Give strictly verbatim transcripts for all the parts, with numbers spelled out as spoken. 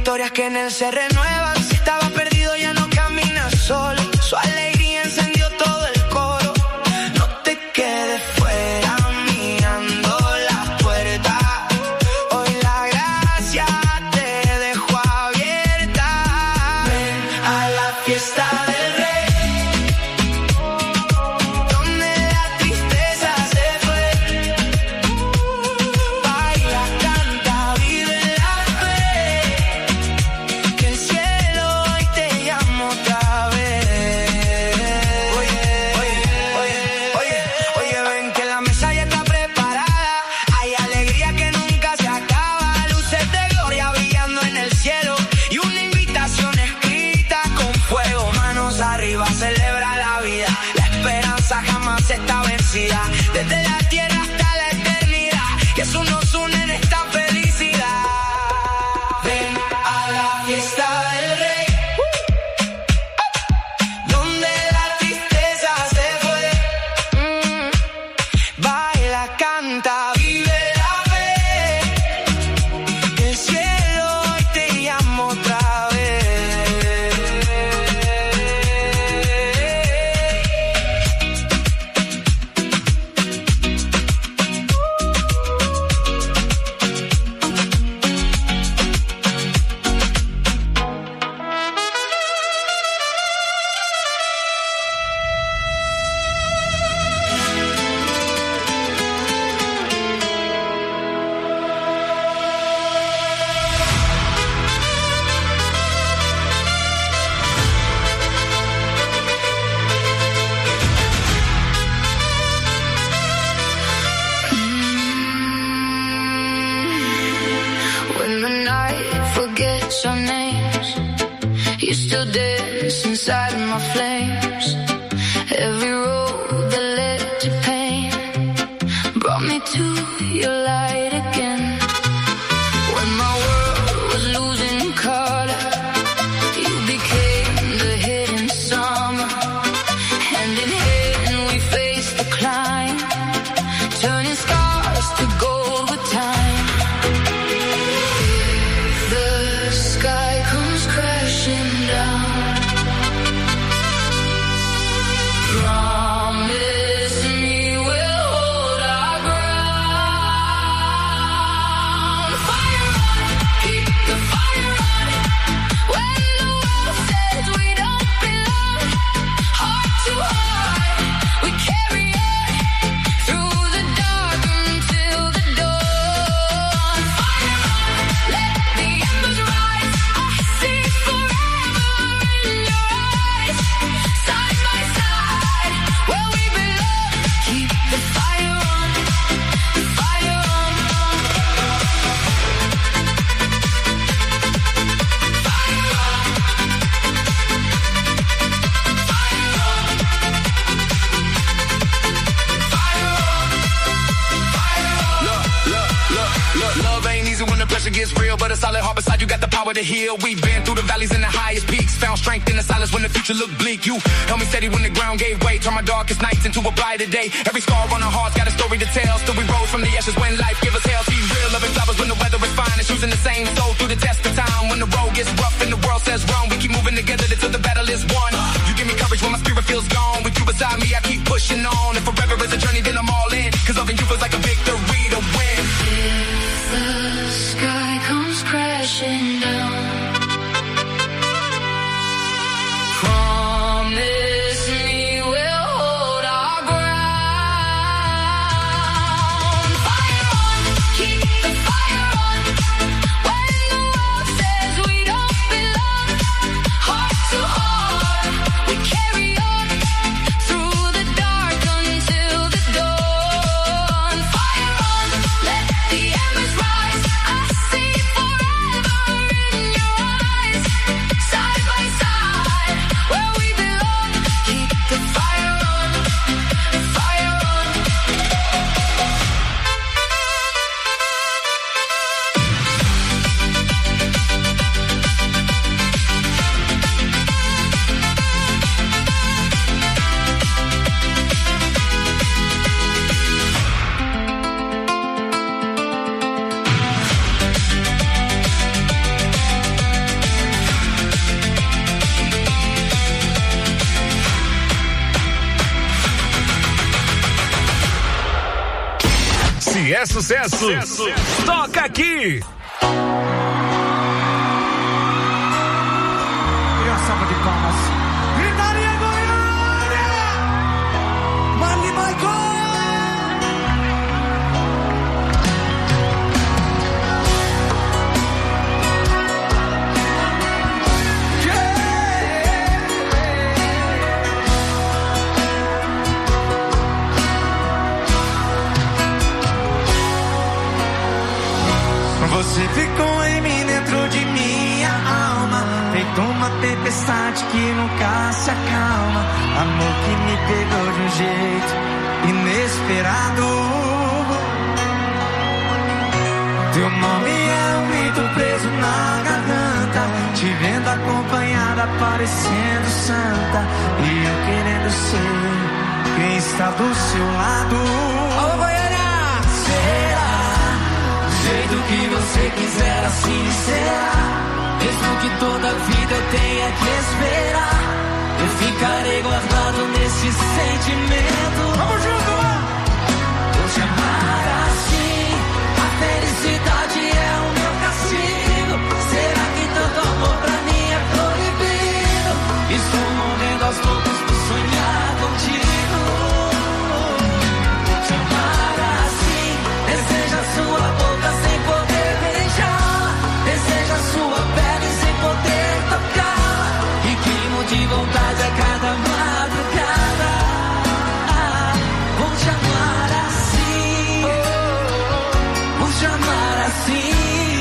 historias que en él se renuevan. Si estaba perdido ya no camina solo. Su alegría encendió todo el coro. No te quedes fuera mirando la puerta. Hoy la gracia te dejó abierta. Ven a la fiesta del rey. Está vencida desde la tierra hasta la eternidad, que eso nos une en esta felicidad. Ven a la fiesta del rey, donde la tristeza se fue. Mm. Baila, canta, vive la fe, que el cielo hoy te llama otra vez. Your names, you still dance inside my flames. Every road that led to pain brought me to your light again. When my world was losing color, you became the hidden summer. Hand in hand we faced the climb, turning stars to gold with time. Sky comes crashing down. Promise me we'll hold our ground. Fire on, keep the fire on. When the world says we don't belong, heart to heart, we carry on through the dark until the dawn. Fire on, let the embers rise. Gets real, but a solid heart beside you got the power to heal. We've been through the valleys and the highest peaks, found strength in the silence when the future looked bleak. You held me steady when the ground gave way, turned my darkest nights into a brighter day. Every scar on our hearts got a story to tell. Still we rose from the ashes when life gave us hell. See real loving flowers when the weather is fine. It's choosing the same soul through the test of time. When the road gets rough and the world says wrong, we keep moving together until the battle is won. You give me courage when my spirit feels gone. With you beside me, I keep pushing on. If forever is a journey, then I'm all in. Cause loving you feels like a victory to win. If the sky comes crashing down, promise me we'll hold our ground. Fire on, keep the fire on. When the world says we don't belong, heart to heart, we carry on through the dark until the dawn. Fire on, let the embers rise. I see forever in your é sucesso. sucesso. Toca aqui. E a salva de palmas. Gritaria Goiânia! Marli Michael! Você ficou em mim dentro de minha alma, feito uma tempestade que nunca se acalma. Amor que me pegou de um jeito inesperado. Teu nome é um grito preso na garganta, te vendo acompanhada parecendo santa, e eu querendo ser quem está do seu lado. Alô, Goiânia! Será? Do jeito que você quiser, assim será. Mesmo que toda a vida eu tenha que esperar, eu ficarei guardado nesse sentimento. Vamos junto! Vou te amar assim. A felicidade é o meu castigo. Será que tanto amor pra mim é proibido? Estou morrendo aos poucos por sonhar contigo. Vou te amar assim. Deseja sua boca sem poder beijar, deseja sua pele sem poder tocar, e queimo de vontade a cada madrugada. Vou te amar assim, vou te amar assim,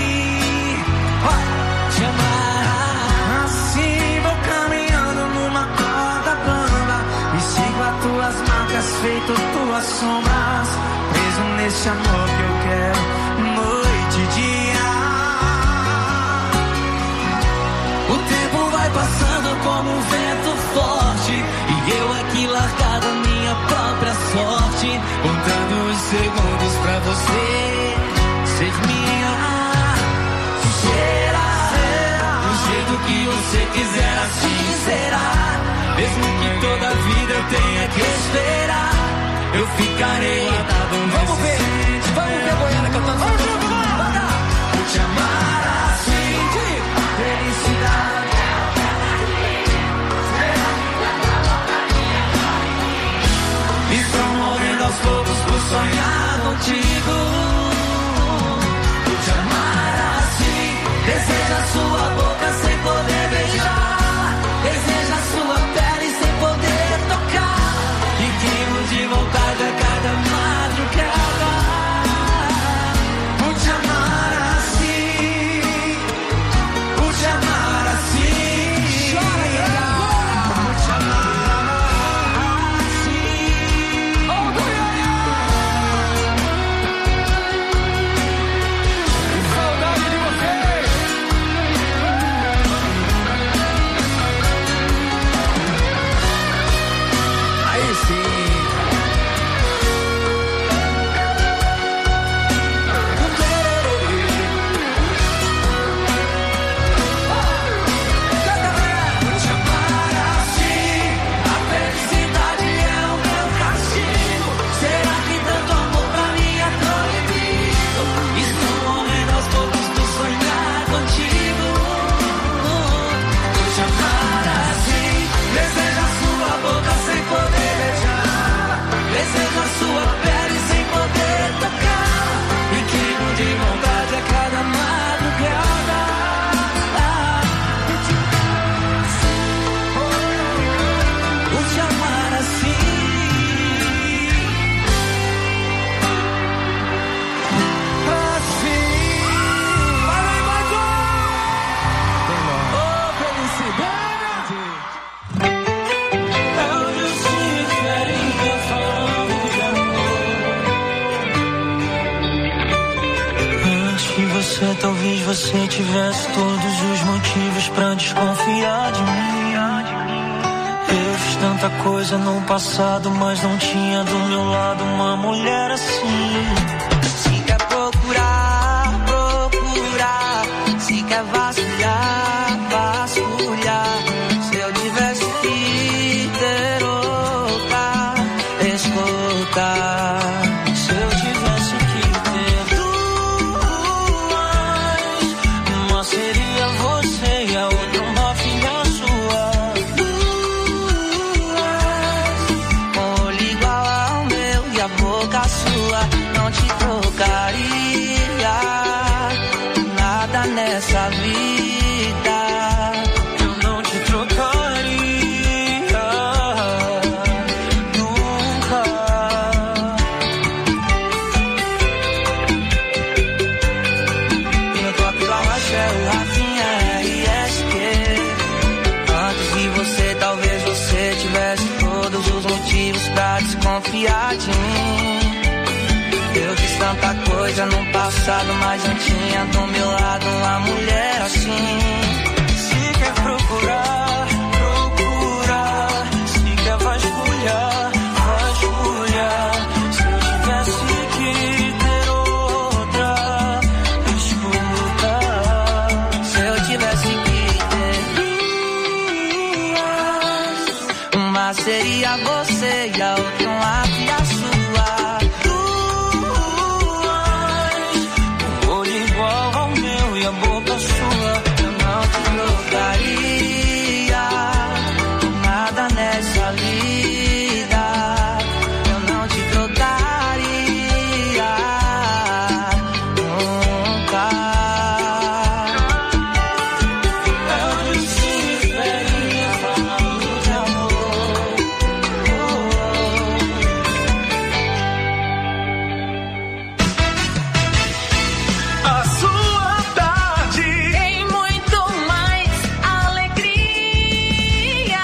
te amar assim. Vou caminhando numa corda bamba e sigo as tuas marcas, feito tuas sombras, preso nesse amor que eu quero noite e dia. O tempo vai passando como um vento forte, e eu aqui largado a minha própria sorte, contando os segundos pra você ser minha. Será? Do jeito que você quiser, assim será. Mesmo que toda a vida eu tenha que esperar, eu ficarei guardado nesse. Vamos ver, vamos ver Goiânia cantando. Vamos junto, vamos! Vou te amar assim, de felicidade. Estou morrendo aos poucos por sonhar contigo. Vou te amar assim. Deseja sua boca sem poder beijar, deseja sua pele sem poder tocar, e queimo de vontade a cada madrugada. Vou te amar assim, vou te amar assim. Chora, vou te amar assim. Oh, Goiânia! Que saudade de você! Aí sim. Vou te amar assim. A felicidade é o meu castigo. Será que tanto amor pra mim é proibido? Estou morrendo aos poucos por sonhar contigo. Vou te amar assim. Deseja sua boca sem poder beijar, deseja sua pele sem poder tocar, e queimo de vontade a cada madrugada. Vou te amar assim. Assim. Vai, vai, vai, oh, felicidade. É onde eu se diferente falando de amor. Antes que você, talvez você tivesse todos os motivos pra desconfiar de mim. Eu fiz tanta coisa no passado, mas não tinha do meu lado uma mulher assim. Se quer procurar, procurar. Se quer vasculhar, vasculhar. Se eu tivesse que ter outra, escutar. Se eu tivesse que ter coisa no passado, mas não tinha do meu lado uma mulher assim. Se quer procurar, procura. Se quer vasculhar, vasculhar. Se eu tivesse que ter outra, escuta. Se eu tivesse que ter duas, uma seria você e a outra um lado e a sua. A boca sua, eu não te trocaria por nada nessa vida. Eu não te trocaria nunca. Eu disse ferinha falando de amor. A sua Tem muito mais alegria.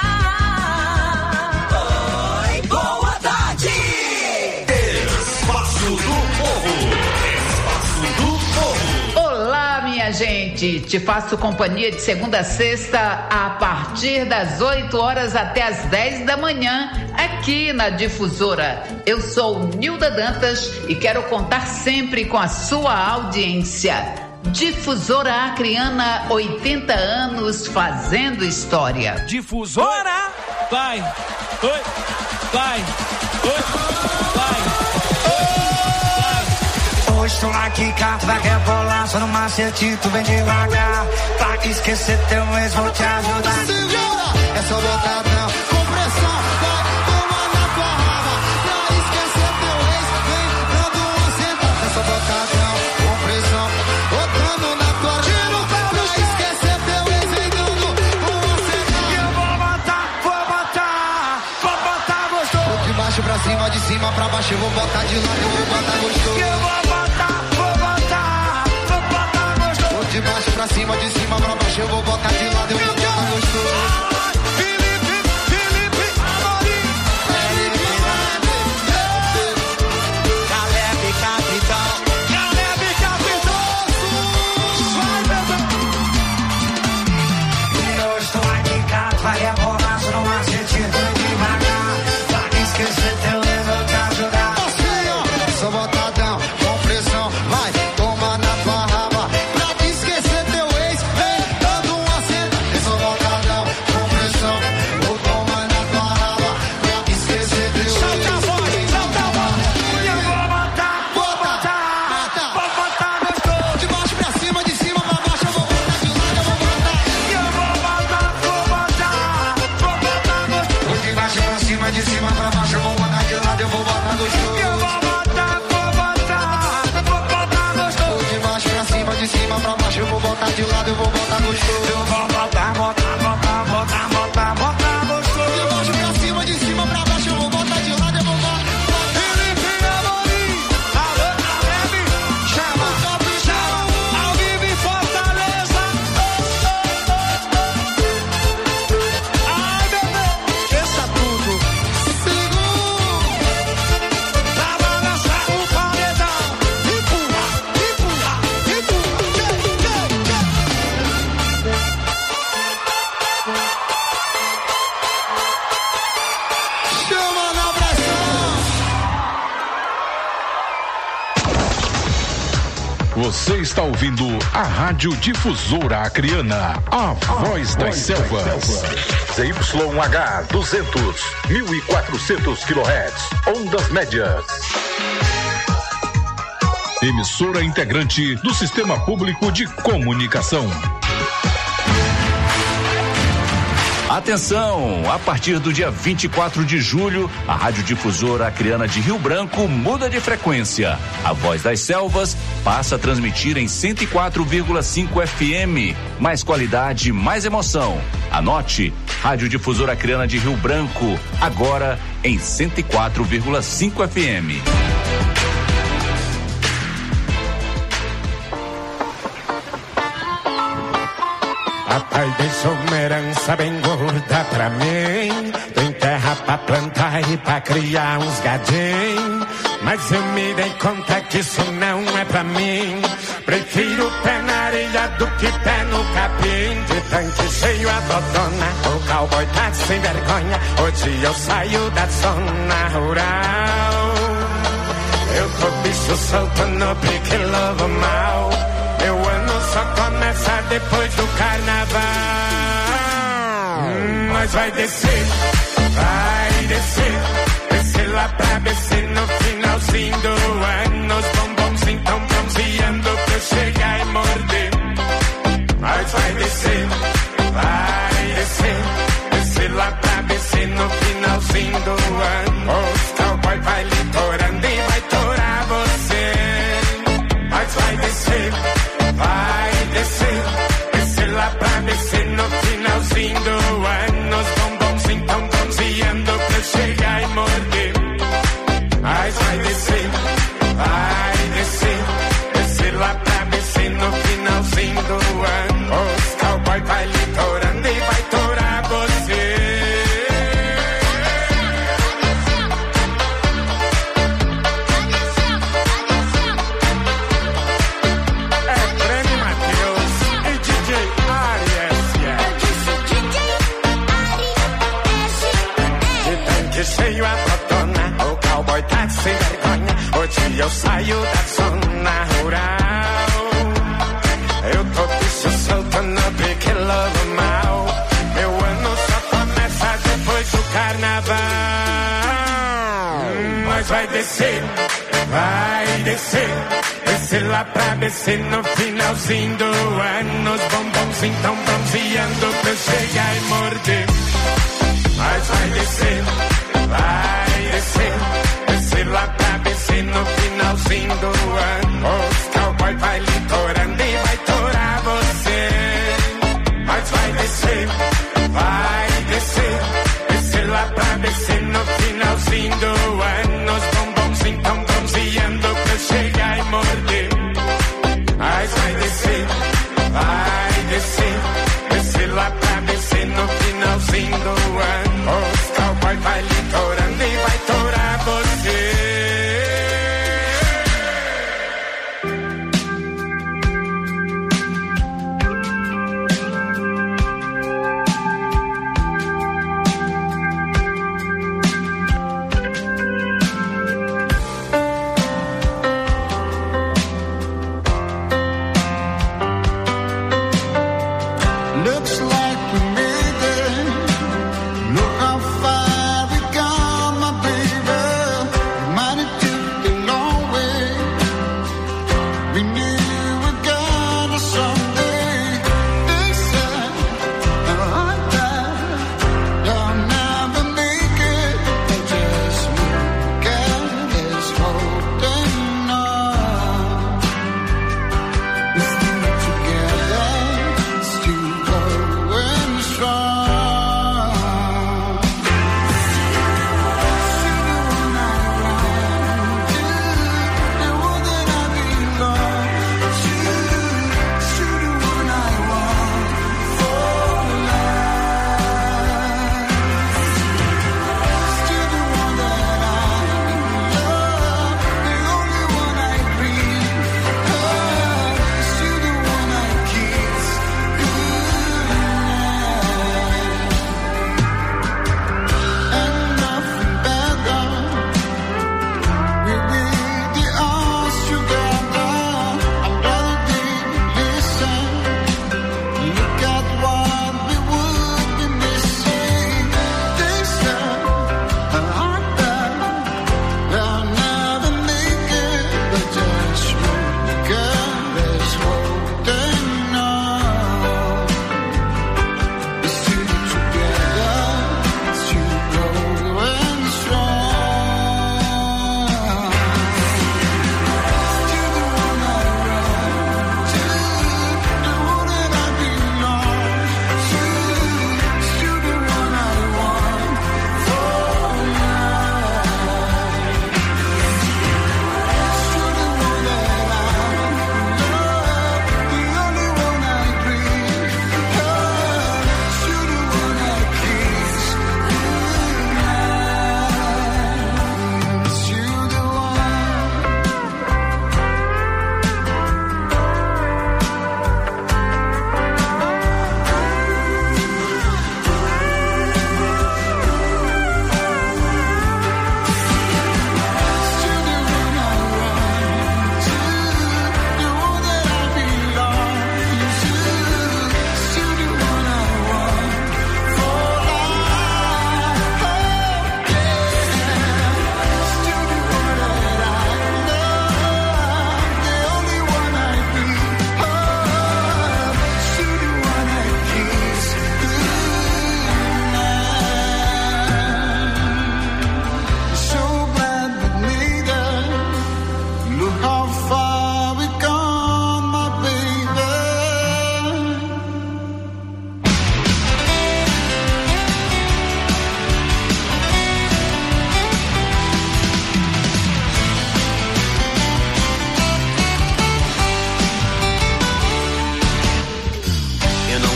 Oi, boa tarde. Espaço do Povo. Espaço do Povo. Olá, minha gente. Te faço companhia de segunda a sexta a partir das oito horas até as dez da manhã aqui na Difusora. Eu sou Nilda Dantas e quero contar sempre com a sua audiência. Difusora Acreana, oitenta anos fazendo história. Difusora. Vai, oi, vai, oi, vai. Hoje tô aqui, carta vai rebolar, só no macetito, vem devagar. Pra esquecer teu ex, vou te ajudar. Segura, é só botadão, com pressão, vai tomar na tua raba. Pra esquecer teu ex, vem dando uma sentada. É só botadão, com pressão, botando na tua raba. Pra esquecer teu ex, vem dando uma sentada. Eu vou botar, vou botar, vou botar gostoso. De baixo pra cima, de cima pra baixo, eu vou botar de lado, eu vou botar gostoso. Eu vou botar, vou botar, vou botar gostoso. De baixo pra cima, de cima pra baixo, eu vou botar de lado, eu vou botar gostoso. Felipe, Felipe, Amorim, Caleb, capitão, Caleb, capitoso. Vai, bebê. E eu estou aqui, cara, vai rebolar, só não acredito devagar. Pra esquecer teu ex, vou te ajudar. Assim, ó, só botadão, com pressão, vai, toma na tua raba. Pra te esquecer teu ex, vem dando um acento. É só botadão, com pressão, vou tomar na tua raba. Pra te esquecer teu ex. Solta a voz, solta a voz. Eu vou botar, vou botar, vou botar gostoso. De baixo pra cima, de cima pra baixo, eu vou botar de lado, eu vou botar. Eu vou botar, vou botar, vou botar gostoso. De baixo pra cima, de cima pra baixo, eu vou botar de lado, eu vou botar gostoso. Eu vou botar, vou botar, vou botar gostoso. De baixo pra cima, de cima pra baixo, eu vou botar de lado, eu vou botar gostoso. Eu vou botar, botar, botar, botar, botar, botar gostoso. De baixo pra cima, de cima pra baixo, eu vou botar de lado, eu vou botar. Felipe Amorim, alô, Caleb, chama, chama, ao vivo em Fortaleza. Ai, bebê, esqueça tudo. Pra balançar o paredão. Empurra, empurra, empurra. Chama na pressão. Você está ouvindo a Rádio Difusora Acreana, a voz das selvas. Z Y H duzentos, mil e quatrocentos quilohertz, ondas médias. Emissora integrante do Sistema Público de Comunicação. Atenção! A partir do dia vinte e quatro de julho, a Rádio Difusora Acreana de Rio Branco muda de frequência. A Voz das Selvas passa a transmitir em cento e quatro vírgula cinco F M. Mais qualidade, mais emoção. Anote, Rádio Difusora Acreana de Rio Branco, agora em cento e quatro vírgula cinco F M. Papai deixou uma herança bem gorda pra mim. Tem terra pra plantar e pra criar uns gadinhos. Mas eu me dei conta que isso não é é pra mim. Prefiro pé na areia do que pé no capim. De tanque cheio a dodona, o cowboy tá sem vergonha. Hoje eu saio da zona rural. Eu tô bicho solto no pique lobo mal. Meu ano só começa depois do carnaval. Hum, mas vai descer, vai descer. Descer lá pra descer no finalzinho do ano. Os bombons então bronzeando pra eu chegar e morder. Mas vai descer, vai descer. Descer lá pra descer no finalzinho do ano. Os cowboy vai litorando e vai torar você. Mas vai descer, vai descer. Descer lá pra descer no finalzinho do ano. Os bombons então bronzeando pra eu chegar e morder. Mas vai descer, vai descer. Descer lá pra descer no finalzinho do ano. Os cowboy vai litorando e vai torar você. Cheio a botona, o cowboy tá sem vergonha. Hoje eu saio da zona rural. Eu tô bicho solto no pique lobo mal. Meu ano só começa depois do carnaval. Hum, mas vai descer, vai descer. Descer lá pra descer no finalzinho do ano. Os bombons então bronzeando pra eu chegar e morder. Mas vai descer, vai descer. Descer lá pra descer no finalzinho do ano. Os cowboy vai litorando e vai torar você. Mas vai descer, vai descer. Descer lá pra descer no finalzinho do ano. Os bombons então bronzeando pra eu chegar e morder. Mas vai descer, vai descer. Descer lá pra descer no finalzinho do ano. Os cowboy vai litorando e vai torar você. Looks like we made it.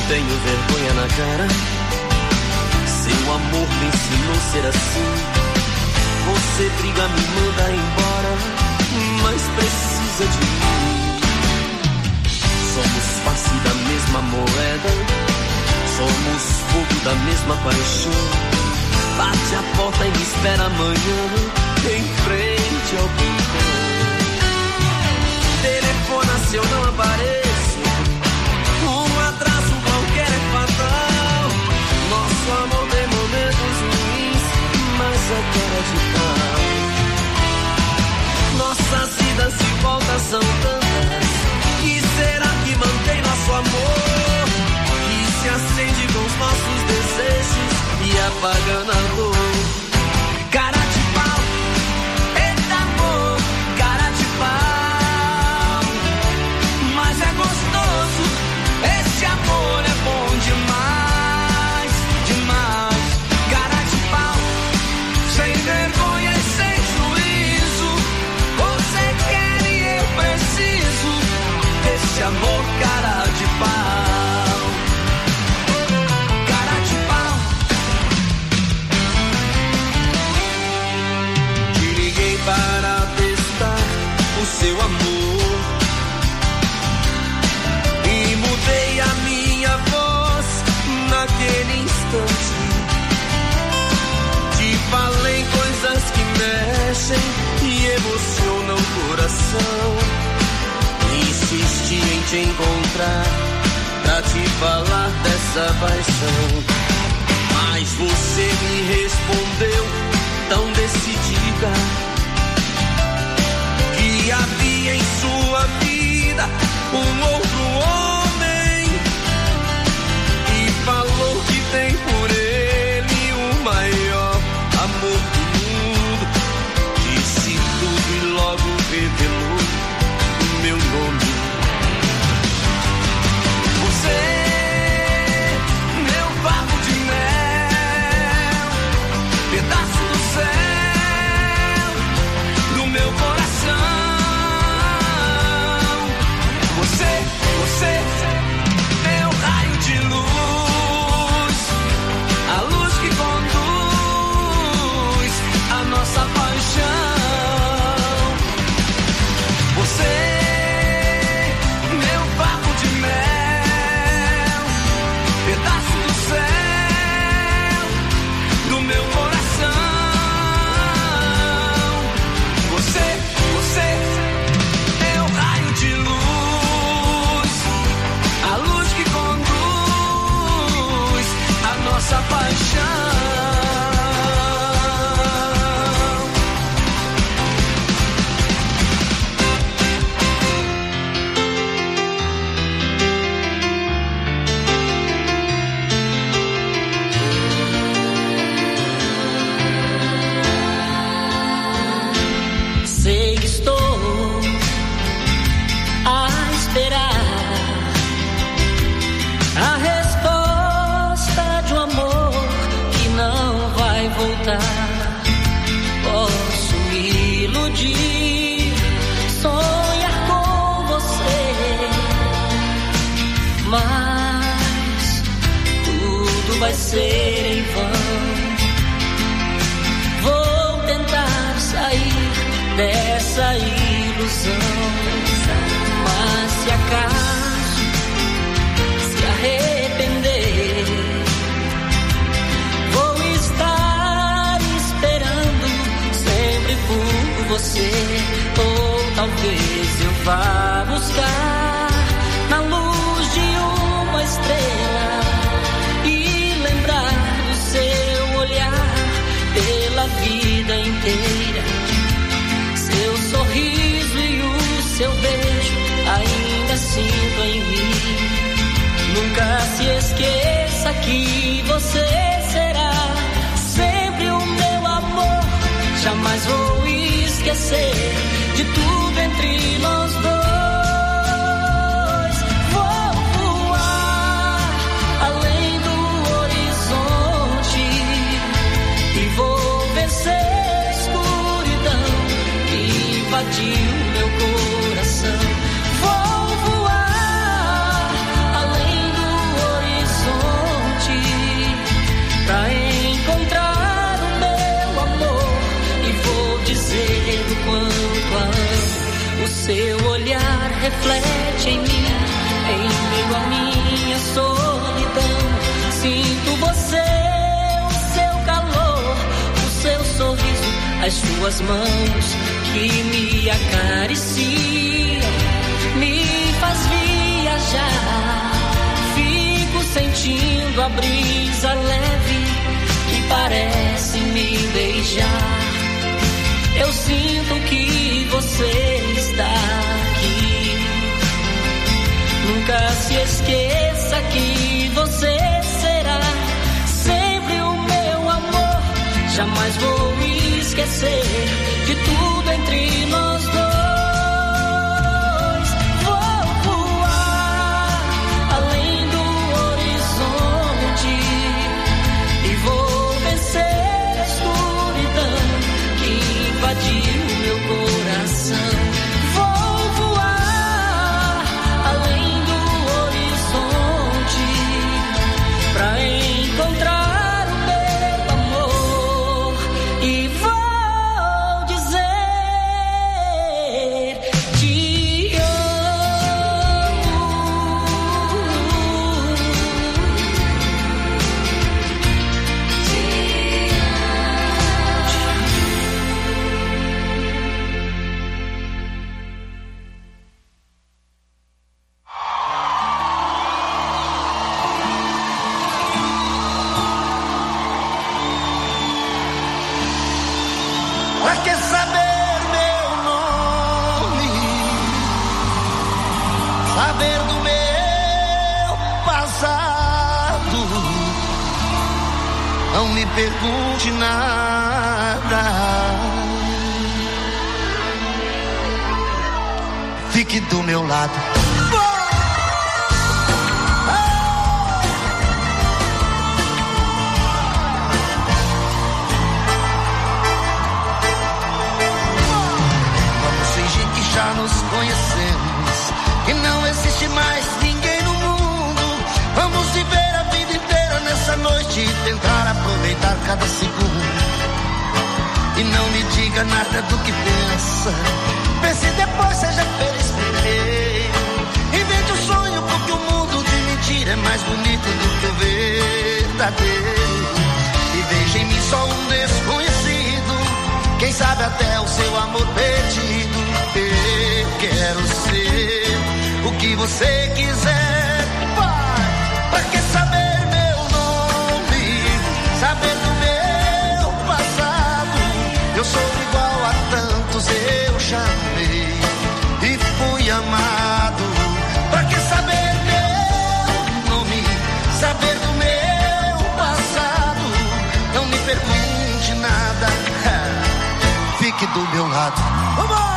tenho vergonha na cara. Seu amor me ensinou a ser assim. Você briga, me manda embora, mas precisa de mim. Somos face da mesma moeda, somos fogo da mesma paixão. Bate a porta e me espera amanhã, em frente ao portão. Telefona se eu não apareço, um atraso qualquer é fatal. Nosso amor tem momentos ruins, mas é cara de pau. Nossas vidas de volta são tantas, que será que mantém nosso amor? Que se acende com os nossos desejos e apaga na dor. Cara de pau, eita amor, cara de pau. Mas é gostoso, esse amor é bom demais, demais. Cara de pau, sem vergonha e sem juízo. Você quer e eu preciso desse amor, cara de pau. Cara de pau. Te liguei para testar o seu amor e mudei a minha voz naquele instante. Te falei coisas que mexem e emocionam o coração. Insisti em te encontrar pra te falar dessa paixão, mas você me respondeu tão decidida que havia em sua vida um outro homem e falou que tem por ele o maior amor do mundo. Disse tudo e logo revelou o meu nome. Você, meu favo de mel, pedaço do céu, do meu coração. Você, você, meu raio de luz, a luz que conduz a nossa paixão. Você, nossa paixão. Sei que estou a esperar a resposta de um amor que não vai voltar. Posso me iludir, sonhar com você, mas tudo vai ser em vão. Vou tentar sair dessa ilusão, mas se acaso se arrepender, vou estar esperando sempre por você. Ou talvez eu vá buscar na luz de uma estrela e lembrar do seu olhar pela vida inteira. Seu sorriso e o seu beijo ainda sinto em mim. Nunca se esqueça que você será sempre o meu amor. Jamais vou esquecer de tudo entre nós dois. Vou voar além do horizonte e vou vencer a escuridão que invadiu meu coração. Vou voar além do horizonte seu olhar reflete em mim, em meio à minha solidão. Sinto você, o seu calor, o seu sorriso, as suas mãos que me acariciam, me faz viajar. Fico sentindo a brisa leve que parece me beijar. Eu sinto que você está aqui. Nunca se esqueça que você será sempre o meu amor. Jamais vou esquecer de tudo entre nós dois. Vou voar além do horizonte e vou vencer a escuridão que invadiu meu coração. Vou voar além do horizonte pra encontrar o meu amor e vou dizer te Pra que saber meu nome? Saber do meu passado? Não me pergunte nada. Fique do meu lado. Já nos conhecemos, que não existe mais ninguém no mundo. Vamos viver a vida inteira nessa noite e tentar aproveitar cada segundo. E não me diga nada do que pensa. Pense depois, seja feliz primeiro. Invente um sonho, porque o mundo de mentira é mais bonito do que o verdadeiro. E veja em mim só um desconhecido, quem sabe até o seu amor perdido. Eu quero ser o que você quiser. Vai. Pra que saber meu nome? Saber do meu passado? Eu sou igual a tantos, eu já amei e fui amado. Pra que saber meu nome? Saber do meu passado? Não me pergunte nada. Fique do meu lado. Vamos!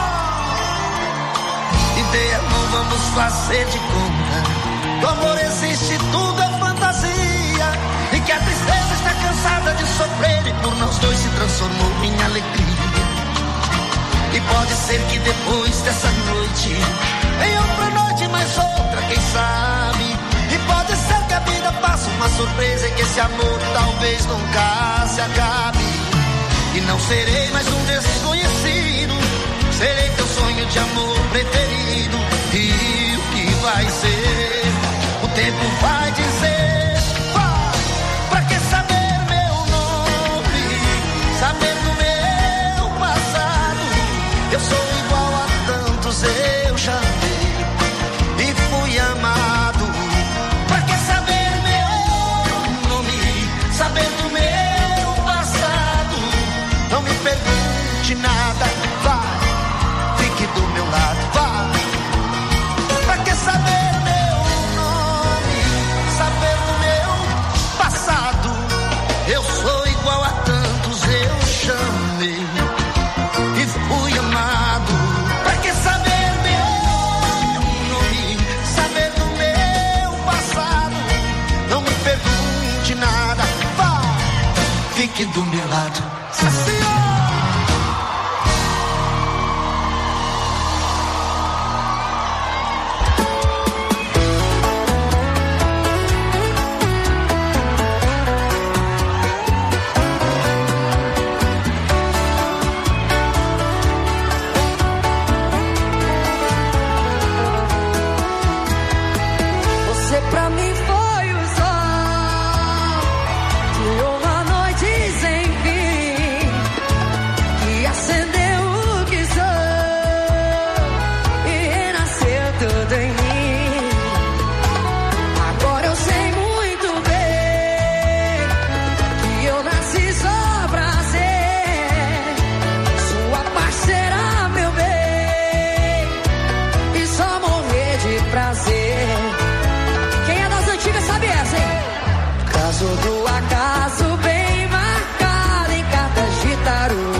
Não vamos fazer de conta. O amor existe, tudo é fantasia. E que a tristeza está cansada de sofrer e por nós dois se transformou em alegria. E pode ser que depois dessa noite venha outra noite, mais outra, quem sabe. E pode ser que a vida faça uma surpresa e que esse amor talvez nunca se acabe. E não serei mais um desconhecido, serei teu sonho de amor preferido. E o que vai ser, o tempo vai dizer. Vai. Pra que saber meu nome? Saber do meu passado? Eu sou igual a tantos, eu já amei e fui amado. Pra que saber meu nome? Saber do meu passado? Não me pergunte nada. Vai. Fique do meu lado, vai. Pra que saber meu nome? Saber do meu passado? Eu sou igual a tantos, eu chamei e fui amado. Pra que saber meu nome? Saber do meu passado? Não me pergunte nada, vai. Fique do meu lado, assim, ó. Caso do acaso bem marcado em cartas de tarô.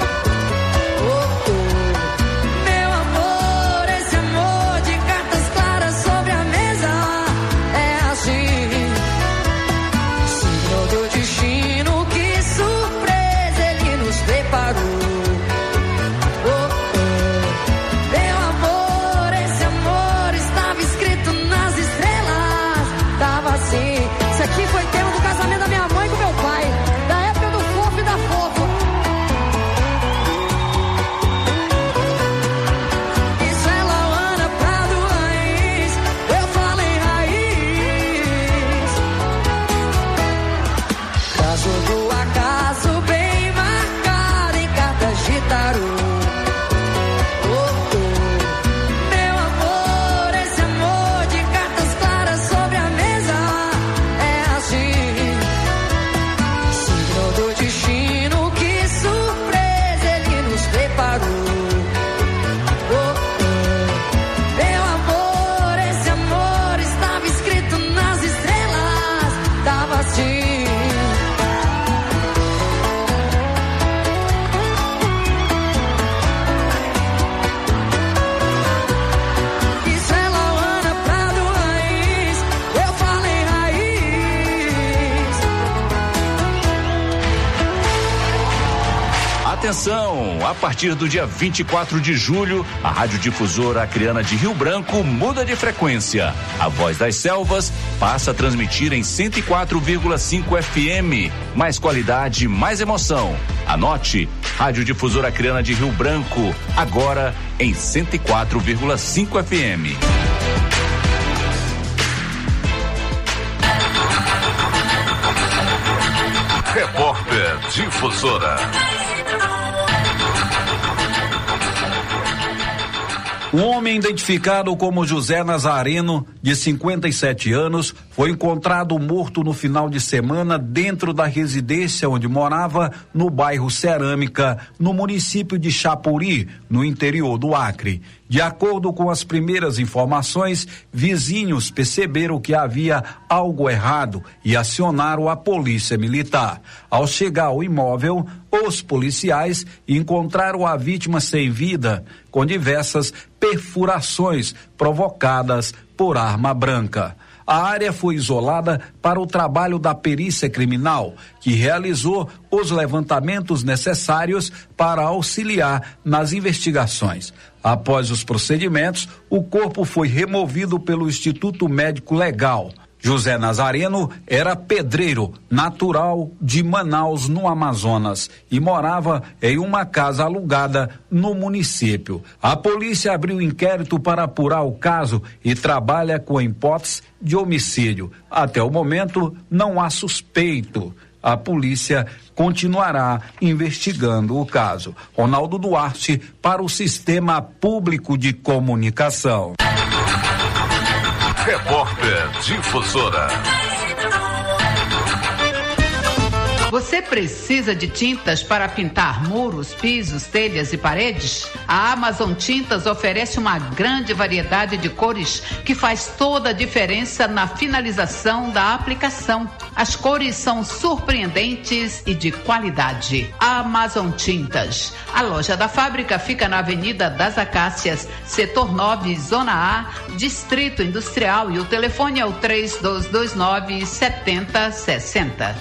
Atenção, a partir do dia vinte e quatro de julho, a Rádio Difusora Acreana de Rio Branco muda de frequência. A Voz das Selvas passa a transmitir em cento e quatro vírgula cinco F M. Mais qualidade, mais emoção. Anote, Rádio Difusora Acreana de Rio Branco, agora em cento e quatro vírgula cinco F M. Repórter Difusora. Um homem identificado como José Nazareno, de cinquenta e sete anos, foi encontrado morto no final de semana dentro da residência onde morava, no bairro Cerâmica, no município de Chapuri, no interior do Acre. De acordo com as primeiras informações, vizinhos perceberam que havia algo errado e acionaram a polícia militar. Ao chegar ao imóvel, os policiais encontraram a vítima sem vida, com diversas perfurações provocadas por arma branca. A área foi isolada para o trabalho da perícia criminal, que realizou os levantamentos necessários para auxiliar nas investigações. Após os procedimentos, o corpo foi removido pelo Instituto Médico Legal. José Nazareno era pedreiro, natural de Manaus, no Amazonas, e morava em uma casa alugada no município. A polícia abriu inquérito para apurar o caso e trabalha com a hipótese de homicídio. Até o momento, não há suspeito. A polícia continuará investigando o caso. Ronaldo Duarte, para o Sistema Público de Comunicação. Repórter Difusora. Você precisa de tintas para pintar muros, pisos, telhas e paredes? A Amazon Tintas oferece uma grande variedade de cores que faz toda a diferença na finalização da aplicação. As cores são surpreendentes e de qualidade. Amazon Tintas. A loja da fábrica fica na Avenida das Acácias, setor nove, Zona A, Distrito Industrial, e o telefone é o três dois dois nove, sete zero seis zero.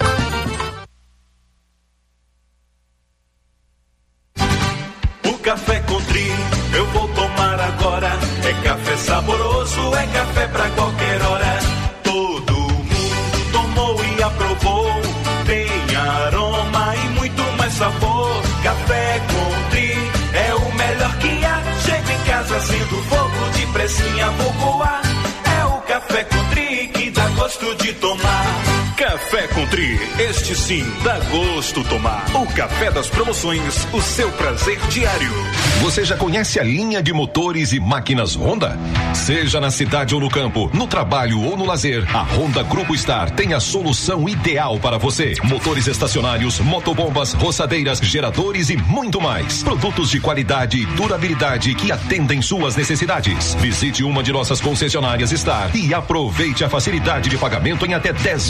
Café Country, eu vou tomar agora. É café saboroso, é café pra qualquer hora. Todo mundo tomou e aprovou. Tem aroma e muito mais sabor. Café Country é o melhor que há. Chega em casa sendo fogo, de pressinha vou coar. É o Café Country que dá gosto de tomar. Café Country, este sim dá gosto tomar. O café das promoções, o seu prazer diário. Você já conhece a linha de motores e máquinas Honda? Seja na cidade ou no campo, no trabalho ou no lazer, a Honda Grupo Star tem a solução ideal para você. Motores estacionários, motobombas, roçadeiras, geradores e muito mais. Produtos de qualidade e durabilidade que atendem suas necessidades. Visite uma de nossas concessionárias Star e aproveite a facilidade de pagamento em até dez vezes nos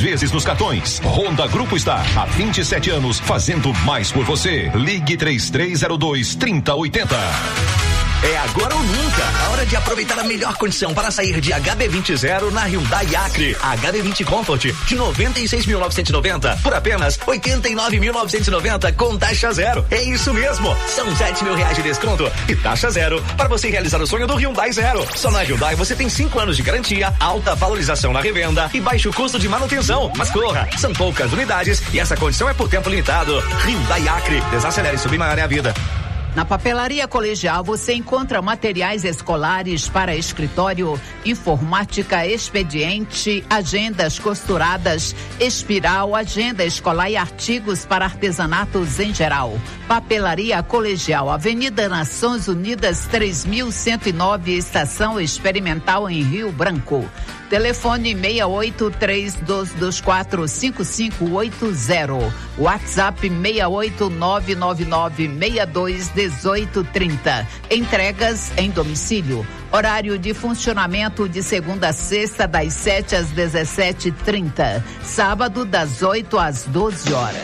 cartões. Honda Grupo Star, há vinte e sete anos, fazendo mais por você. Ligue três três zero dois, três zero oito zero. É agora ou nunca. A hora de aproveitar a melhor condição para sair de H B vinte zero na Hyundai Acre. H B vinte Comfort de noventa e seis mil novecentos e noventa por apenas oitenta e nove mil novecentos e noventa com taxa zero. É isso mesmo. São sete mil reais de desconto e taxa zero para você realizar o sonho do Hyundai Zero. Só na Hyundai você tem cinco anos de garantia, alta valorização na revenda e baixo custo de manutenção. Mas corra, são poucas unidades e essa condição é por tempo limitado. Hyundai Acre. Desacelere e submarine a vida. Na Papelaria Colegial você encontra materiais escolares para escritório, informática, expediente, agendas costuradas, espiral, agenda escolar e artigos para artesanatos em geral. Papelaria Colegial, Avenida Nações Unidas três mil cento e nove, Estação Experimental em Rio Branco. Telefone seis oito três dois dois quatro cinco cinco oito zero. WhatsApp seis oito nove nove nove seis dois um oito três zero. Entregas em domicílio. Horário de funcionamento de segunda a sexta, das sete às dezessete e trinta. Sábado, das oito às doze horas.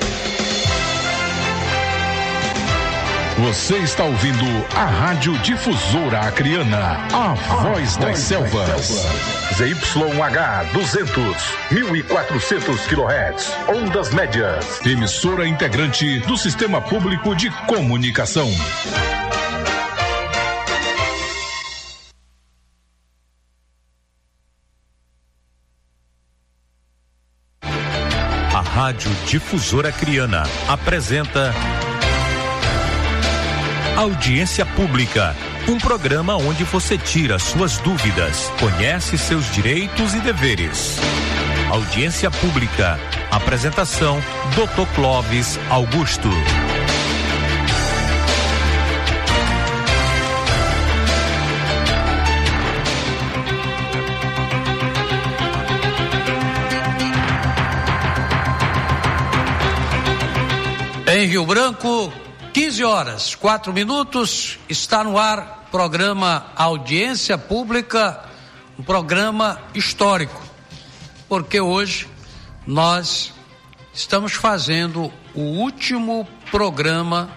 Você está ouvindo a Rádio Difusora Acreana, a voz das selvas. Z Y H duzentos, mil e quatrocentos quilohertz, ondas médias. Emissora integrante do Sistema Público de Comunicação. A Rádio Difusora Acreana apresenta Audiência Pública, um programa onde você tira suas dúvidas, conhece seus direitos e deveres. Audiência Pública, apresentação doutor Clóvis Augusto. Em Rio Branco, quinze horas, quatro minutos, está no ar programa Audiência Pública, um programa histórico, porque hoje nós estamos fazendo o último programa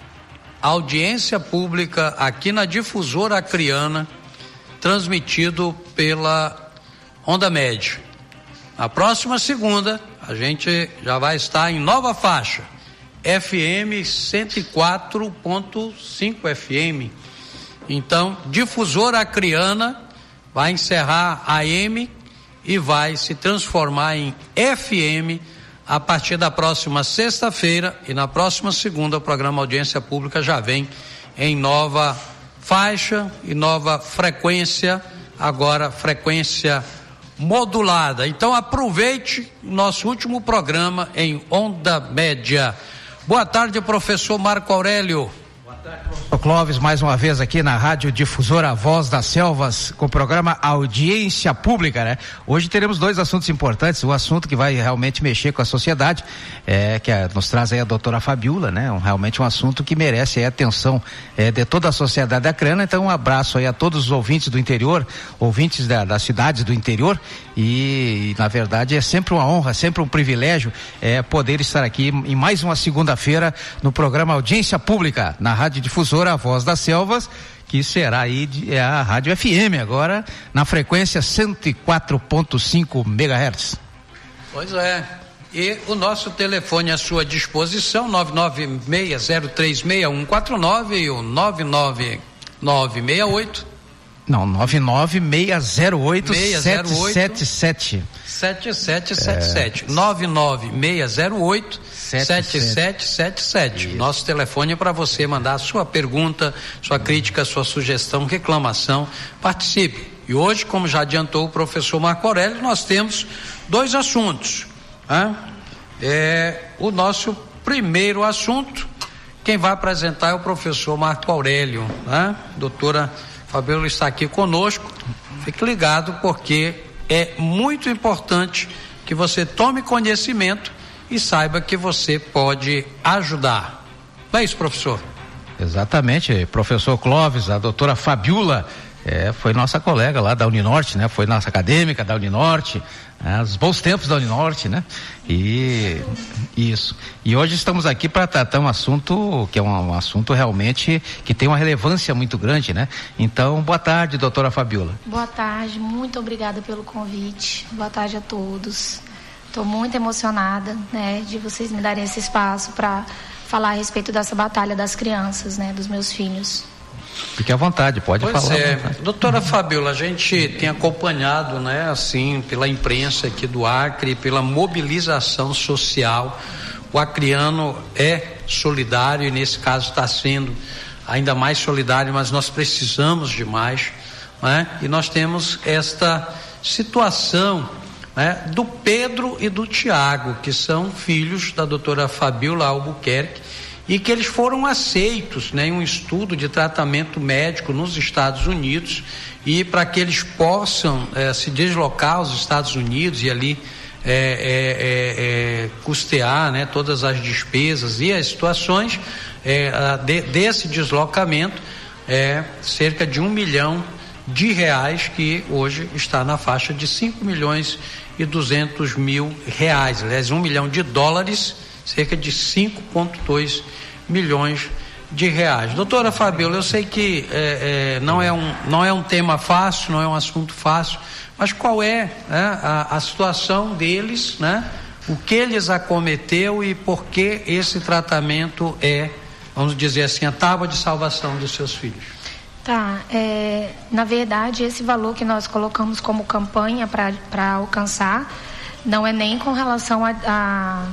Audiência Pública aqui na Difusora Acreana, transmitido pela Onda Média. Na próxima segunda, a gente já vai estar em nova faixa, F M cento e quatro ponto cinco F M. Então, Difusora Acreana vai encerrar a M e vai se transformar em F M a partir da próxima sexta-feira, e na próxima segunda o programa Audiência Pública já vem em nova faixa e nova frequência, agora frequência modulada. Então aproveite o nosso último programa em onda média. Boa tarde, professor Marco Aurélio. Boa tarde, professor Clóvis, mais uma vez aqui na Rádio Difusora Voz das Selvas, com o programa Audiência Pública, né? Hoje teremos dois assuntos importantes, um assunto que vai realmente mexer com a sociedade, é, que é, nos traz aí a doutora Fabiola, né? Um, realmente um assunto que merece a atenção é, de toda a sociedade acreana. Então um abraço aí a todos os ouvintes do interior, ouvintes da, das cidades do interior, e, e na verdade é sempre uma honra, sempre um privilégio é, poder estar aqui em mais uma segunda-feira no programa Audiência Pública, na Rádio Difusora A Voz das Selvas, que será aí de, é a Rádio F M agora, na frequência cento e quatro ponto cinco megahertz. Pois é. E o nosso telefone à sua disposição, nove nove seis zero três seis um quatro nove e o nove nove nove seis oito. Não, nove nove seis zero oito sete sete sete. sete sete sete sete. nove nove seis zero oito sete sete sete sete. Nosso telefone é para você mandar a sua pergunta, sua crítica, sua sugestão, reclamação. Participe. E hoje, como já adiantou o professor Marco Aurélio, nós temos dois assuntos. Né? É, o nosso primeiro assunto, quem vai apresentar é o professor Marco Aurélio, né? Doutora Fabiola está aqui conosco. Fique ligado, porque é muito importante que você tome conhecimento e saiba que você pode ajudar. Não é isso, professor? Exatamente, professor Clóvis, a doutora Fabiola é, foi nossa colega lá da Uninorte, né? Foi nossa acadêmica da Uninorte, né? Os bons tempos da Uninorte, né? E isso. E hoje estamos aqui para tratar um assunto que é um, um assunto realmente que tem uma relevância muito grande, né? Então, boa tarde, doutora Fabiola. Boa tarde, muito obrigada pelo convite. Boa tarde a todos. Estou muito emocionada, né, de vocês me darem esse espaço para falar a respeito dessa batalha das crianças, né, dos meus filhos. Fique à vontade, pode pois falar. Pois é, doutora Fabiola, a gente tem acompanhado, né, assim, pela imprensa aqui do Acre, pela mobilização social. O acreano é solidário e nesse caso está sendo ainda mais solidário, mas nós precisamos de mais, né? E nós temos esta situação, né, do Pedro e do Tiago, que são filhos da doutora Fabiola Albuquerque, e que eles foram aceitos, né, em um estudo de tratamento médico nos Estados Unidos, e para que eles possam eh, se deslocar aos Estados Unidos e ali eh, eh, eh, custear, né, todas as despesas e as situações eh, de, desse deslocamento, eh, cerca de um milhão de reais, que hoje está na faixa de cinco milhões e duzentos mil reais, aliás, um milhão de dólares, cerca de cinco vírgula dois milhões de reais. Doutora Fabiola, eu sei que é, é, não, é um, não é um tema fácil, não é um assunto fácil, mas qual é, né, a, a situação deles, né? O que eles acometeu e por que esse tratamento é, vamos dizer assim, a tábua de salvação dos seus filhos? Tá, é, na verdade esse valor que nós colocamos como campanha para alcançar não é nem com relação a, a,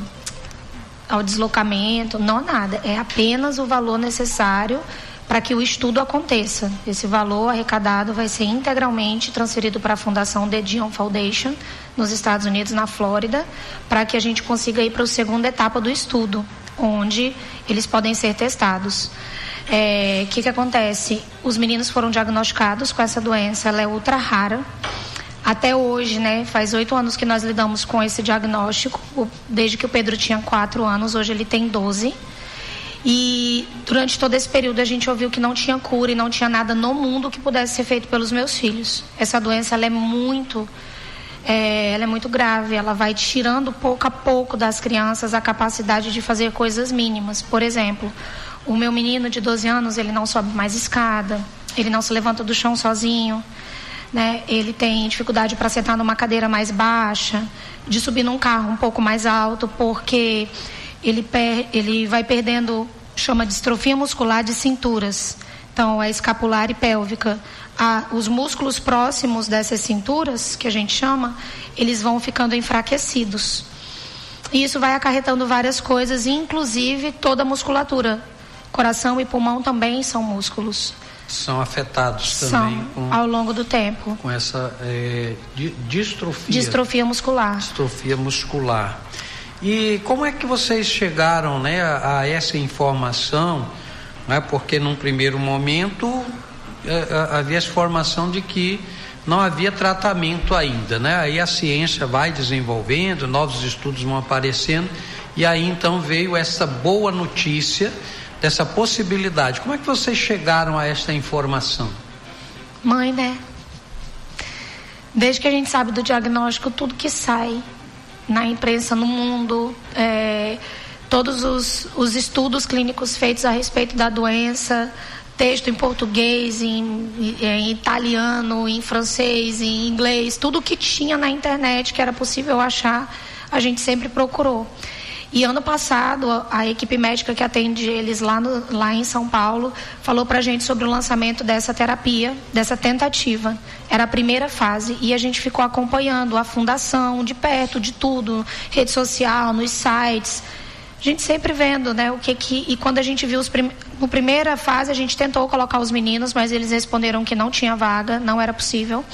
ao deslocamento, não nada, é apenas o valor necessário para que o estudo aconteça. Esse valor arrecadado vai ser integralmente transferido para a Fundação The Dion Foundation nos Estados Unidos, na Flórida, para que a gente consiga ir para a segunda etapa do estudo, onde eles podem ser testados. O é, que que acontece? Os meninos foram diagnosticados com essa doença, ela é ultra rara. Até hoje, né, faz oito anos que nós lidamos com esse diagnóstico, desde que o Pedro tinha quatro anos, hoje ele tem doze. E durante todo esse período a gente ouviu que não tinha cura e não tinha nada no mundo que pudesse ser feito pelos meus filhos. Essa doença, ela é muito, é, ela é muito grave, ela vai tirando pouco a pouco das crianças a capacidade de fazer coisas mínimas. Por exemplo, o meu menino de doze anos, ele não sobe mais escada, ele não se levanta do chão sozinho, né? Ele tem dificuldade para sentar numa cadeira mais baixa, de subir num carro um pouco mais alto, porque ele, per, ele vai perdendo, chama distrofia muscular de cinturas. Então, é escapular e pélvica. Ah, os músculos próximos dessas cinturas, que a gente chama, eles vão ficando enfraquecidos. E isso vai acarretando várias coisas, inclusive toda a musculatura. Coração e pulmão também são músculos. São afetados são, também com, ao longo do tempo. Com essa é, di, distrofia. Distrofia muscular. Distrofia muscular. E como é que vocês chegaram, né, a, a essa informação? Né, porque num primeiro momento é, havia essa informação de que não havia tratamento ainda, né? Aí a ciência vai desenvolvendo, novos estudos vão aparecendo, e aí então veio essa boa notícia dessa possibilidade. Como é que vocês chegaram a esta informação? Mãe, né? Desde que a gente sabe do diagnóstico, tudo que sai na imprensa, no mundo, é, todos os, os estudos clínicos feitos a respeito da doença, texto em português, em, em italiano, em francês, em inglês, tudo que tinha na internet que era possível achar, a gente sempre procurou. E ano passado, a, a equipe médica que atende eles lá, no, lá em São Paulo, falou pra gente sobre o lançamento dessa terapia, dessa tentativa. Era a primeira fase e a gente ficou acompanhando a fundação de perto, de tudo, rede social, nos sites. A gente sempre vendo, né, o que que... E quando a gente viu os prim... na primeira fase, a gente tentou colocar os meninos, mas eles responderam que não tinha vaga, não era possível.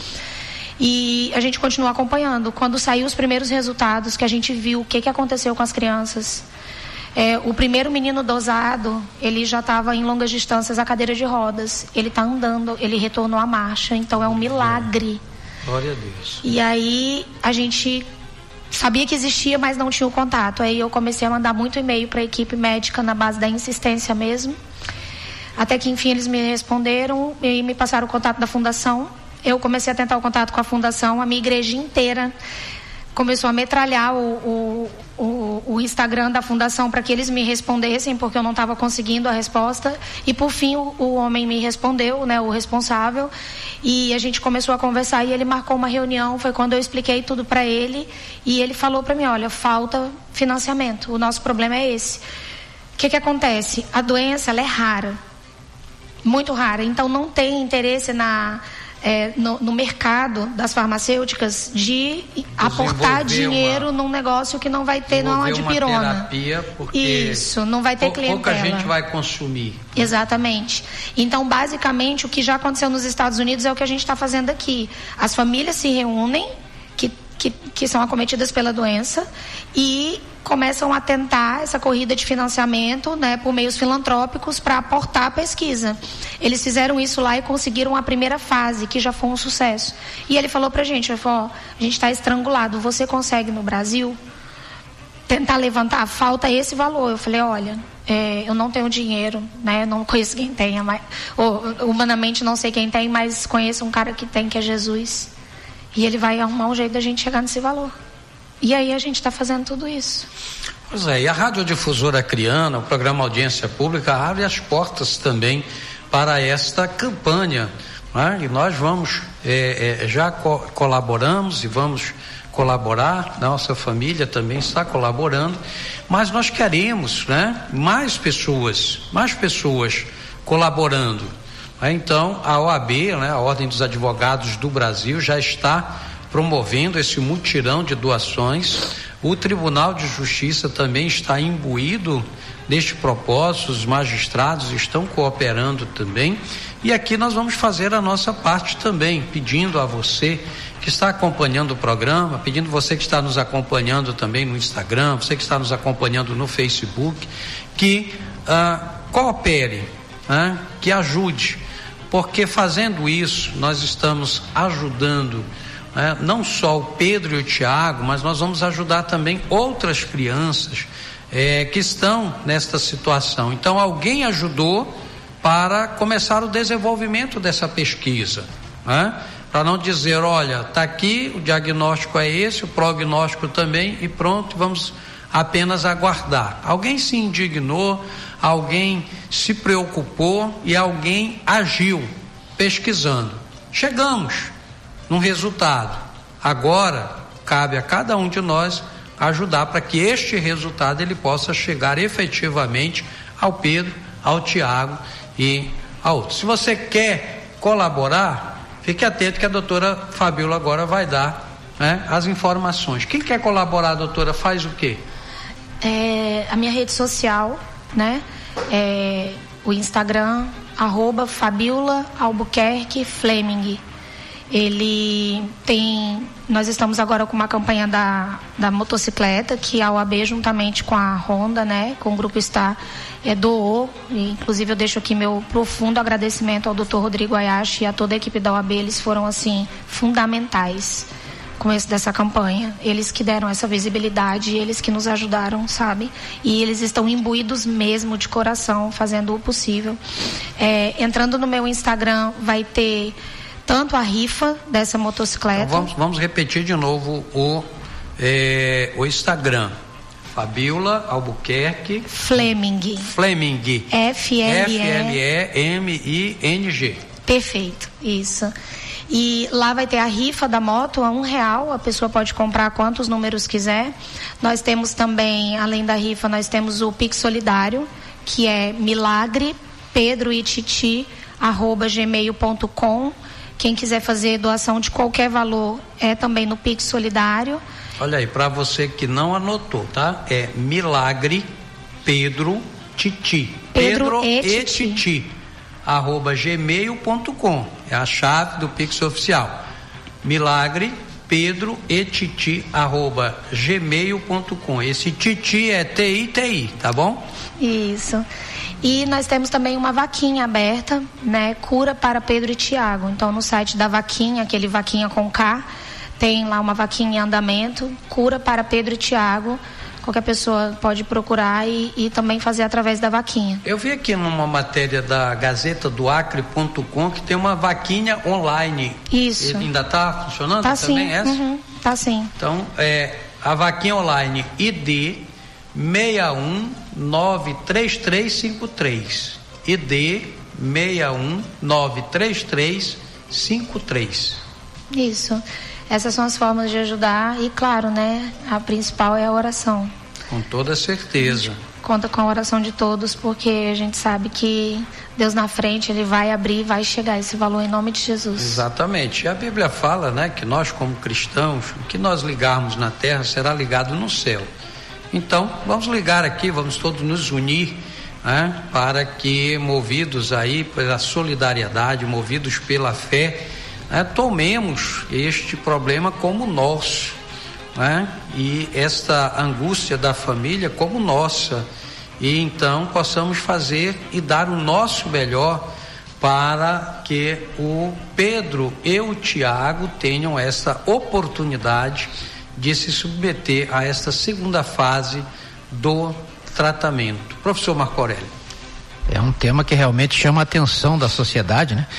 E a gente continua acompanhando. Quando saiu os primeiros resultados, que a gente viu o que, que aconteceu com as crianças. É, o primeiro menino dosado, ele já estava em longas distâncias, a cadeira de rodas. Ele está andando, ele retornou à marcha, então é um milagre. Glória a Deus. E aí a gente sabia que existia, mas não tinha o contato. Aí eu comecei a mandar muito e-mail para a equipe médica na base da insistência mesmo. Até que enfim eles me responderam e me passaram o contato da fundação. Eu comecei a tentar o contato com a fundação, a minha igreja inteira começou a metralhar o, o, o, o Instagram da fundação para que eles me respondessem, porque eu não estava conseguindo a resposta. E por fim o, o homem me respondeu, né, o responsável, e a gente começou a conversar e ele marcou uma reunião. Foi quando eu expliquei tudo para ele e ele falou para mim: olha, falta financiamento, o nosso problema é esse. O que que acontece? A doença, ela é rara, muito rara, então não tem interesse na É, no, no mercado das farmacêuticas de aportar dinheiro uma, num negócio que não vai ter, não é uma dipirona. Uma terapia, porque isso, não vai ter pou, clientela. Pouca gente vai consumir. Exatamente. Então, basicamente, o que já aconteceu nos Estados Unidos é o que a gente está fazendo aqui. As famílias se reúnem, que, que, que são acometidas pela doença, e começam a tentar essa corrida de financiamento, né, por meios filantrópicos para aportar a pesquisa. Eles fizeram isso lá e conseguiram a primeira fase, que já foi um sucesso. E ele falou pra gente, ele falou: ó, a gente está estrangulado, você consegue no Brasil tentar levantar? Falta esse valor. Eu falei: olha, é, eu não tenho dinheiro, né, não conheço quem tenha, mas, ou, humanamente não sei quem tem, mas conheço um cara que tem, que é Jesus. E ele vai arrumar um jeito da gente chegar nesse valor. E aí a gente está fazendo tudo isso. Pois é, e a Radiodifusora Acreana, o programa Audiência Pública, abre as portas também para esta campanha, né? E nós vamos, é, é, já co- colaboramos e vamos colaborar, nossa família também está colaborando, mas nós queremos, né, mais pessoas, mais pessoas colaborando. Né? Então, a O A B, né, a Ordem dos Advogados do Brasil, já está promovendo esse mutirão de doações. O Tribunal de Justiça também está imbuído neste propósito, os magistrados estão cooperando também, e aqui nós vamos fazer a nossa parte também, pedindo a você que está acompanhando o programa, pedindo você que está nos acompanhando também no Instagram, você que está nos acompanhando no Facebook, que ah, coopere, né, que ajude, porque fazendo isso nós estamos ajudando, É, não só o Pedro e o Tiago, mas nós vamos ajudar também outras crianças é, que estão nesta situação. Então alguém ajudou para começar o desenvolvimento dessa pesquisa, né? Para não dizer, olha, está aqui, o diagnóstico é esse, o prognóstico também, e pronto, vamos apenas aguardar. Alguém se indignou, alguém se preocupou e alguém agiu pesquisando. Chegamos num resultado. Agora cabe a cada um de nós ajudar para que este resultado ele possa chegar efetivamente ao Pedro, ao Tiago e a outros. Se você quer colaborar, fique atento que a doutora Fabíola agora vai dar, né, as informações. Quem quer colaborar, doutora, faz o quê? É, a minha rede social, né, é o Instagram, arroba Fabíola Albuquerque Fleming. Ele tem, nós estamos agora com uma campanha da, da motocicleta, que a O A B juntamente com a Honda, né, com o Grupo Star, é, doou, e inclusive eu deixo aqui meu profundo agradecimento ao doutor Rodrigo Ayashi e a toda a equipe da O A B. Eles foram assim fundamentais com esse dessa campanha, eles que deram essa visibilidade, eles que nos ajudaram, sabe, e eles estão imbuídos mesmo de coração, fazendo o possível. É, entrando no meu Instagram vai ter tanto a rifa dessa motocicleta. Então vamos, vamos repetir de novo o, é, o Instagram. Fabíola Albuquerque Fleming. Fleming. F L E M I N G. Perfeito, isso. E lá vai ter a rifa da moto a um real, a pessoa pode comprar quantos números quiser. Nós temos também, além da rifa, nós temos o Pix Solidário, que é milagre pedro e titi arroba gmail ponto com. Quem quiser fazer doação de qualquer valor é também no Pix Solidário. Olha aí, para você que não anotou, tá? É Milagre Pedro Titi. Pedro, Pedro e, e Titi. Titi. Arroba gmail ponto com. É a chave do Pix oficial. Milagre Pedro e Titi arroba gmail ponto com. Esse Titi é T I T I, tá bom? Isso. E nós temos também uma vaquinha aberta, né? Cura para Pedro e Tiago. Então, no site da vaquinha, aquele vaquinha com K, tem lá uma vaquinha em andamento, cura para Pedro e Tiago. qualquer pessoa pode procurar e, e também fazer através da vaquinha. Eu vi aqui numa matéria da Gazeta do Acre ponto com que tem uma vaquinha online. Isso. Ele ainda está funcionando tá também sim. essa? Uhum. Tá sim. Então, é, a vaquinha online I D seis um nove três três cinco três. I D seis um nove três três cinco três. Isso. Essas são as formas de ajudar e, claro, né, a principal é a oração. Com toda certeza. Conta com a oração de todos, porque a gente sabe que Deus na frente, Ele vai abrir, vai chegar esse valor em nome de Jesus. Exatamente. E a Bíblia fala, né, que nós como cristãos, o que nós ligarmos na terra será ligado no céu. Então, vamos ligar aqui, vamos todos nos unir, né, para que, movidos aí pela solidariedade, movidos pela fé, né, tomemos este problema como nosso, né, e esta angústia da família como nossa, e então possamos fazer e dar o nosso melhor para que o Pedro e o Tiago tenham essa oportunidade de se submeter a esta segunda fase do tratamento. Professor Marco Aurélio. É um tema que realmente chama a atenção da sociedade, né?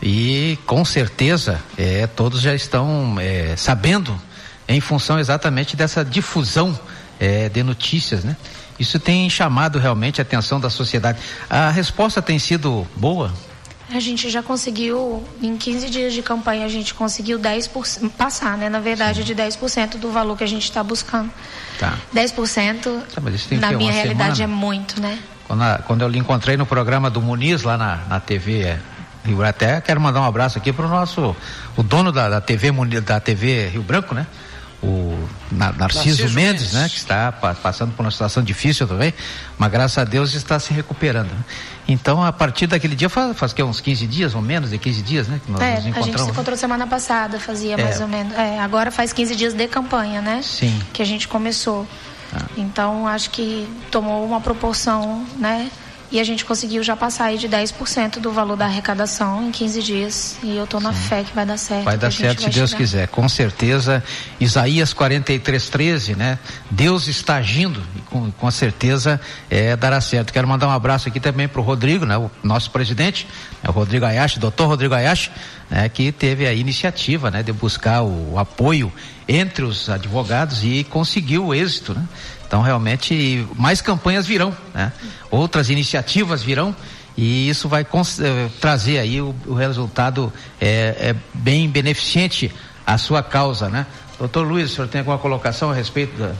E com certeza é, todos já estão é, sabendo em função exatamente dessa difusão é, de notícias, né? Isso tem chamado realmente a atenção da sociedade. A resposta tem sido boa? A gente já conseguiu, em quinze dias de campanha, a gente conseguiu dez por cento, passar, né? Na verdade, de dez por cento do valor que a gente está buscando. Tá. dez por cento, tá, mas isso tem na que minha uma realidade, semana? é muito, né? Quando, a, quando eu lhe encontrei no programa do Muniz, lá na, na T V é, Rio Branco, até quero mandar um abraço aqui para o nosso, o dono da, da, T V, da T V Rio Branco, né? O Na, Narciso, Narciso Mendes, Mendes, né? Que está pa, passando por uma situação difícil também, mas graças a Deus está se recuperando, né? Então, a partir daquele dia, faz, faz que uns quinze dias, ou menos de quinze dias, né? Que nós é, nos encontramos. A gente se encontrou semana passada, fazia é. mais ou menos. É, agora faz quinze dias de campanha, né? Sim. Que a gente começou. Ah. Então, acho que tomou uma proporção, né? E a gente conseguiu já passar aí de dez por cento do valor da arrecadação em quinze dias. E eu tô na Sim. fé que vai dar certo. Vai dar certo se Deus chegar. quiser, com certeza. Isaías quarenta e três, treze, né? Deus está agindo e com, com certeza é, dará certo. Quero mandar um abraço aqui também pro Rodrigo, né? O nosso presidente, né? O Rodrigo Ayashi, doutor Rodrigo Ayashi, né? Que teve a iniciativa, né? De buscar o, o apoio entre os advogados e conseguiu o êxito, né? Então, realmente, mais campanhas virão, né? Outras iniciativas virão e isso vai cons- eh, trazer aí o, o resultado é, é bem beneficente à sua causa, né? Doutor Luiz, o senhor tem alguma colocação a respeito da...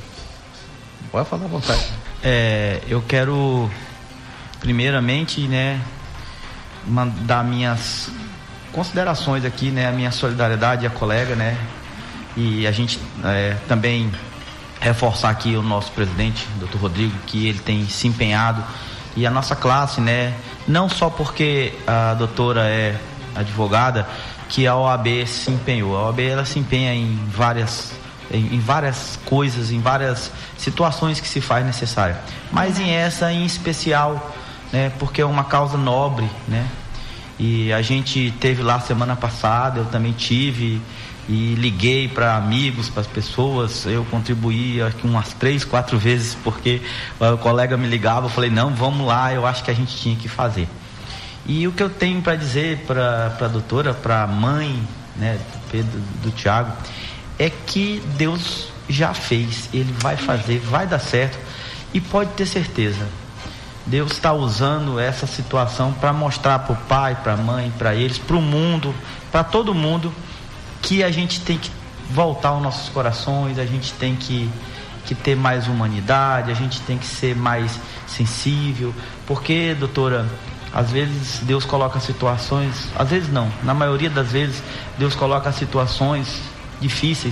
Pode falar à vontade. É, eu quero, primeiramente, né, mandar minhas considerações aqui, né? A minha solidariedade à colega, né? E a gente é, também... reforçar aqui o nosso presidente, doutor Rodrigo, que ele tem se empenhado, e a nossa classe, né, não só porque a doutora é advogada, que a O A B se empenhou. A O A B, ela se empenha em várias, em, em várias coisas, em várias situações que se faz necessária, mas em essa em especial, né, porque é uma causa nobre, né, e a gente teve lá semana passada, eu também tive, e liguei para amigos, para as pessoas, eu contribuí aqui umas três, quatro vezes, porque o colega me ligava, eu falei, não, vamos lá, eu acho que a gente tinha que fazer. E o que eu tenho para dizer para a doutora, para a mãe, né, do Pedro, do Tiago, é que Deus já fez, Ele vai fazer, vai dar certo, e pode ter certeza, Deus está usando essa situação para mostrar para o pai, para a mãe, para eles, para o mundo, para todo mundo, que a gente tem que voltar aos nossos corações, a gente tem que, que ter mais humanidade, a gente tem que ser mais sensível, porque, doutora, às vezes Deus coloca situações, às vezes não, na maioria das vezes Deus coloca situações difíceis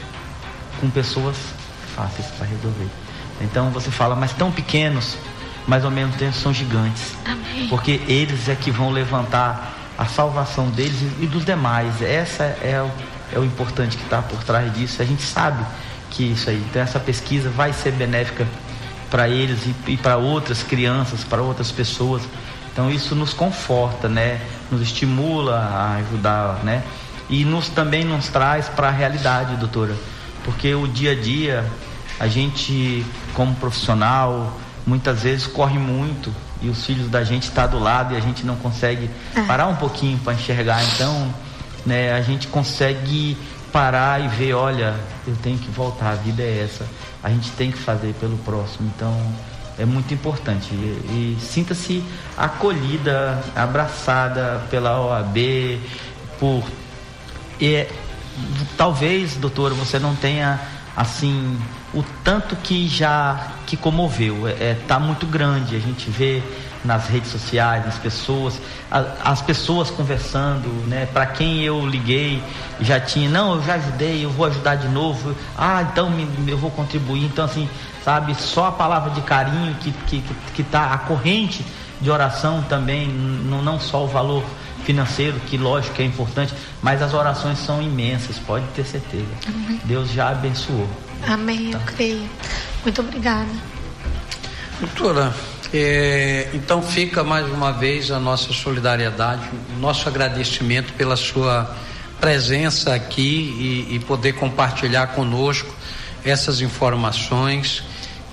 com pessoas fáceis para resolver. Então você fala, mas tão pequenos, mas ao mesmo tempo são gigantes. Amém. Porque eles é que vão levantar a salvação deles e dos demais. Essa é o, é o importante que está por trás disso. A gente sabe que isso aí, então essa pesquisa vai ser benéfica para eles e, e para outras crianças, para outras pessoas. Então isso nos conforta, né? Nos estimula a ajudar, né? E nos, também nos traz para a realidade, doutora, porque o dia a dia A gente, como profissional, muitas vezes corre muito e os filhos da gente estão tá do lado e a gente não consegue é. parar um pouquinho para enxergar. Então, né, a gente consegue parar e ver, olha, eu tenho que voltar, a vida é essa. A gente tem que fazer pelo próximo. Então, é muito importante. E, e sinta-se acolhida, abraçada pela O A B, por... E, talvez, doutora, você não tenha, assim, o tanto que já que comoveu. É, tá muito grande, a gente vê nas redes sociais, as pessoas, a, as pessoas conversando, né? Para quem eu liguei, já tinha, não, eu já ajudei, eu vou ajudar de novo, ah, então me, eu vou contribuir. Então, assim, sabe, só a palavra de carinho que, que, que tá, a corrente de oração também, não, não só o valor financeiro, que lógico que é importante, mas as orações são imensas, pode ter certeza. Amém. Deus já abençoou. Amém, tá? Eu creio. Muito obrigada. Doutora, é, então fica mais uma vez a nossa solidariedade, o nosso agradecimento pela sua presença aqui e, e poder compartilhar conosco essas informações.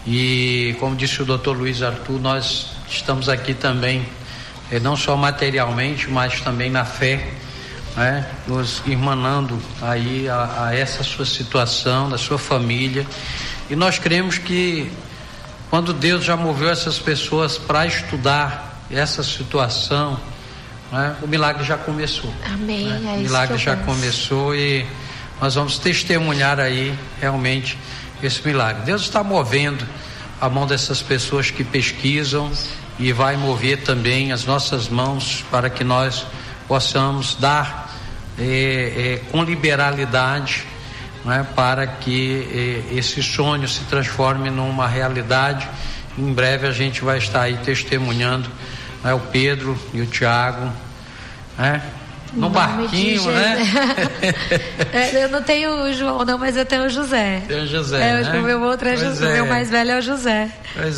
E como disse o doutor Luiz Arthur, nós estamos aqui também, eh, não só materialmente, mas também na fé, né? Nos irmanando aí a, a essa sua situação, da sua família. E nós cremos que quando Deus já moveu essas pessoas para estudar essa situação, né? O milagre já começou. Amém. Né? É o milagre já penso. começou e nós vamos testemunhar aí realmente esse milagre. Deus está movendo a mão dessas pessoas que pesquisam e vai mover também as nossas mãos para que nós possamos dar eh, eh, com liberalidade, né, para que eh, esse sonho se transforme numa realidade. Em breve a gente vai estar aí testemunhando, né, o Pedro e o Tiago, né? No barquinho, né? É, eu não tenho o João não, mas eu tenho o José. Tem o José, é, né? O meu outro é Pois José, é. o meu mais velho é o José. Pois